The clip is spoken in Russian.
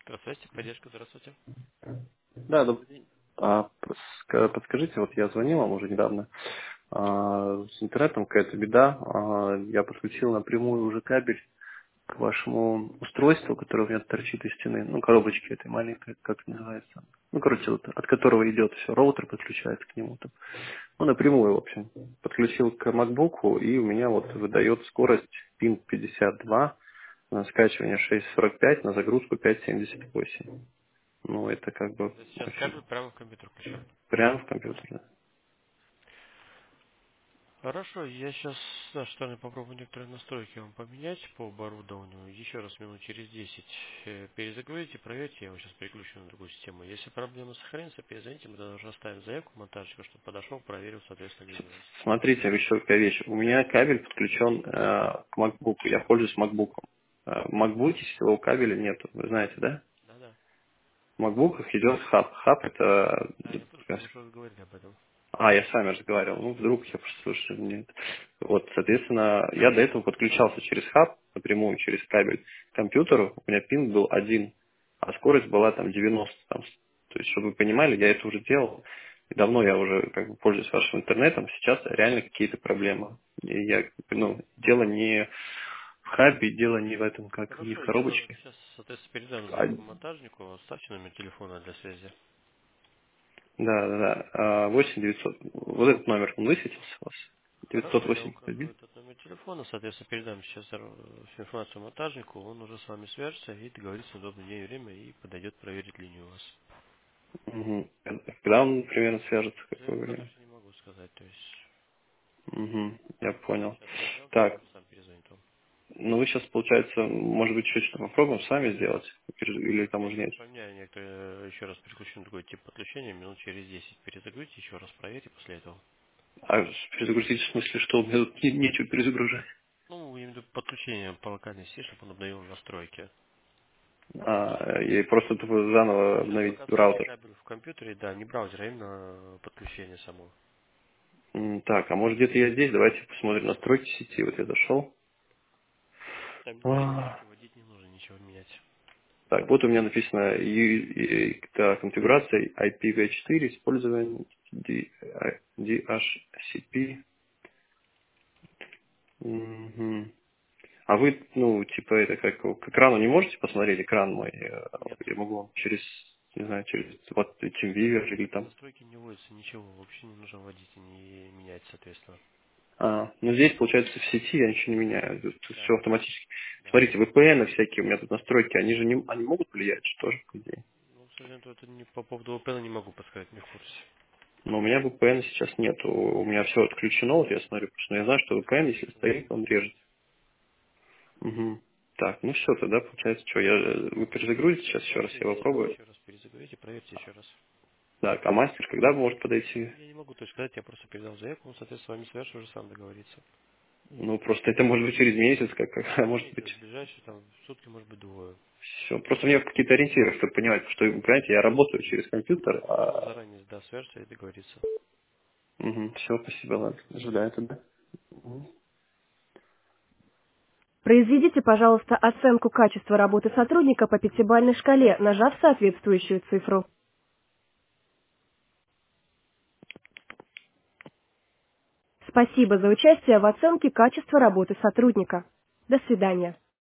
Здравствуйте, поддержка, здравствуйте. Да, добрый день. Подскажите, вот я звонил вам уже недавно. С интернетом какая-то беда. Я подключил напрямую уже кабель к вашему устройству, которое у меня торчит из стены. Ну, коробочки этой маленькой, как это называется. Ну, короче, вот, от которого идет все, роутер подключается к нему. Там. Ну, напрямую, в общем. Подключил к MacBook, и у меня вот выдает скорость PIN 52 на скачивание 6.45, на загрузку 5.78. Ну, это как бы Это сейчас очень кабель прямо в компьютер включен. прям в компьютере. Хорошо, я сейчас с нашей стороны попробую некоторые настройки вам поменять по оборудованию. Еще раз минут через 10 перезагрузите, проверьте, я его сейчас переключу на другую систему. Если проблема сохранится, перезвоните, мы тогда уже оставим заявку монтажника, чтобы подошел, проверил, соответственно, линию у вас. Смотрите, еще какая вещь. У меня кабель подключен к MacBook. Я пользуюсь MacBook. В MacBook сетевого кабеля нету. Вы знаете, да? Да-да. В MacBook идет хаб. Хаб это... Да, я слышал, мы уже говорили об этом. Я с вами разговаривал. Ну, вдруг я просто слышу, нет. Вот, соответственно, я до этого подключался через хаб, напрямую через кабель к компьютеру. У меня пин был один, а скорость была там 90. Там. То есть, чтобы вы понимали, я это уже делал. И давно я уже как бы пользуюсь вашим интернетом. Сейчас реально какие-то проблемы. И я, дело не в хабе, дело не в этом, как не в Хорошо, я коробочке. сейчас, соответственно, передам А, заявку монтажнику. Оставьте номер телефона для связи. да, да, да. 8900. Вот этот номер, он высветился у вас? Хорошо, я 981. укажу этот номер телефона, соответственно, передам сейчас всю информацию монтажнику, он уже с вами свяжется и договорится на удобное день и время и подойдет проверить линию у вас. Угу. Когда он примерно свяжется, какое Пока время? точно не могу сказать, то есть Угу. Я понял. сейчас передам, тогда Так, он сам перезвонит вам. ну вы сейчас, получается, может быть, чуть что попробуем сами сделать? Или там Я уже нет? сейчас поменяю некоторые, еще раз переключу на другой тип подключения, минут через 10 перезагрузите, еще раз проверьте после этого. А перезагрузить в смысле, что у меня тут нечего перезагружать? Ну, я имею в виду подключение по локальной сети, чтобы он обновил настройки. И просто тупо заново Сейчас обновить пока оставьте раутер. кабель в компьютере, да, не браузер, а именно подключение само. Так, а может где-то я здесь? Давайте посмотрим настройки сети. Вот я зашел. Там ничего не А, ищите, вводить не нужно, ничего менять. Так, вот у меня написано конфигурация IPv4, использование DHCP. Мгм. А вы, ну, типа, это как к экрану не можете посмотреть экран мой? Нет. Я могу вам через, не знаю, через вот TeamViewer или В там. настройки не вводится ничего, вообще не нужно вводить и не менять, соответственно. Ну здесь, получается, в сети я ничего не меняю. Тут Да, все автоматически. да. Смотрите, VPN всякие у меня тут настройки, они же не, они могут влиять же тоже, по идее. Ну, к сожалению, это не по поводу VPN не могу подсказать, не в курсе. Но у меня VPN сейчас нет. У меня все отключено, вот я смотрю, потому что я знаю, что VPN, если стоит, он режет. Угу. Так, ну все, тогда получается, что, вы перезагрузите сейчас еще Да, раз, через я 10 минут попробую. еще раз перезагрузите, проверьте еще раз. Так, а мастер когда может подойти? Я не могу точно сказать, я просто передал заявку, он, соответственно, с вами свяжется, уже сам договорится. Ну, просто это может быть через месяц, Ну, может быть. месяц, ближайший, там, сутки, может быть, двое. Все. Просто у меня какие-то ориентиры, чтобы понимать, что, вы понимаете, я работаю через компьютер. Ну, он заранее, да, свяжется и договорится. Все, спасибо, ладно. Ожидаю тогда. Мгм. Произведите, пожалуйста, оценку качества работы сотрудника по пятибалльной шкале, нажав соответствующую цифру. Спасибо за участие в оценке качества работы сотрудника. До свидания.